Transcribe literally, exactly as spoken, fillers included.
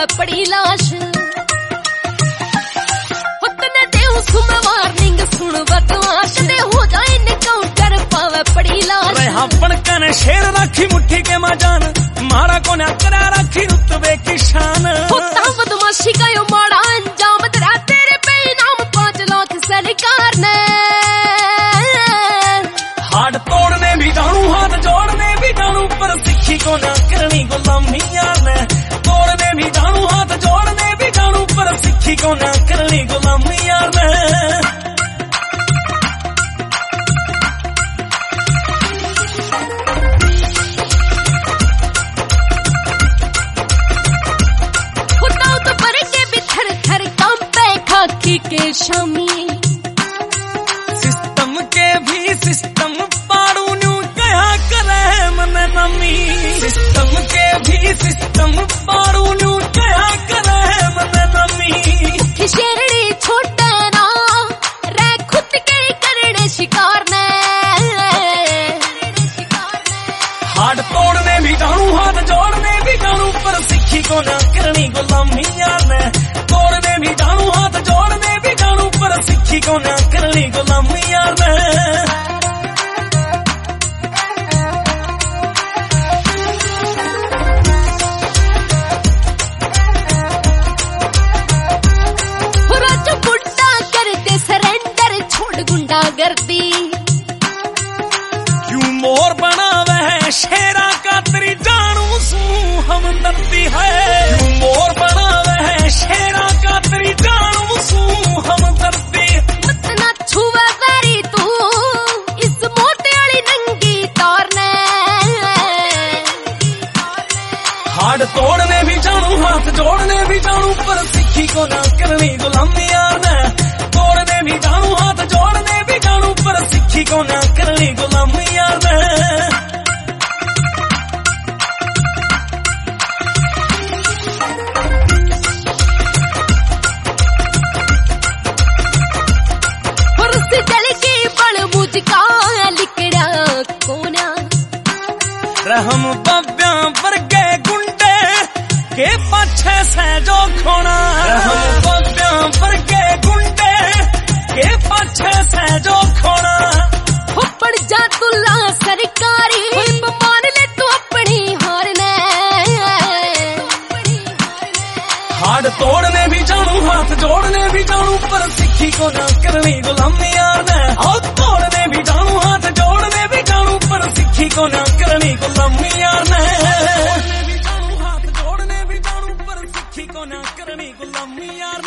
पावे पड़ी लाश होतने देऊ सुम वार्निंग सुन बकवास दे हो जाए इनकाउंटर पावे पड़ी लाश रे हपन कने शेर राखी मुट्ठी के मजान मारा को न करा राखी रुतबे की शान होता बदमाशी का यो माड़ा अंजाम तेरा तेरे पे इनाम पांच लाख सरकार ने हाथ तोड़ने भी जानू हाथ जोड़ने भी जानू पर सिक्खी को ना करनी गुलामी यार ने तोड़ने भी जानू हाथ जोड़ने भी जानू पर सिक्खी को ना करनी गुलामी यार ने होता तो पर के भी थर थर कंपे खाकी के शामी सिस्टम के भी सिस्टम पाड़ू न्यू कया करे मन नमी सिस्टम के भी सिस्टम पाड़ू न्यू कया करे मन नमी शेरड़ी छोटे ना रे खुद के करने शिकार ने हाथ तोड़ने भी जानू हाथ जोड़ने भी जानू पर सिक्खी को ना करनी गुलामी यार ने तोड़ने भी जानू हाथ जोड़ने भी जानू पर सिक्खी को ना करनी गुलामी यार ने गुंडागर्दी क्यों मोर बना वह शेरा का तेरी जानू सू हम दर्दी है क्यों मोर बना वह शेरा का तेरी जानू सू हम दर्दी मत ना छुआ वेरी तू इस मोटे वाली नंगी तौर ने हाथ तोड़ने भी जानू हाथ जोड़ने भी जानू पर सिक्खी को ना करनी गुलामी यार ने तोड़ने भी जानू हाथ जोड़ने भी जानू पर सिक्खी को ना करनी गुलामी यार ने और उस जल की बड़ मुझका लिकड़ा कोना रहम बब्या वर्गे गुंडे के पाछे से जो खोना रहम बब्या वर्गे गुंडे के पाछे से जो खोना हो पड़ जा तुला सरकारी मान ले तू अपनी हार ने हाथ तोड़ने भी जानू हाथ जोड़ने भी जानू पर सिक्खी को ना करनी गुलामी यार ने हाथ तोड़ने भी जानू हाथ जोड़ने भी जानू पर सिक्खी को ना करनी गुलामी यार ने हाथ जोड़ने भी जानू हाथ जोड़ने भी जानू पर सिक्खी को ना करनी गुलामी यार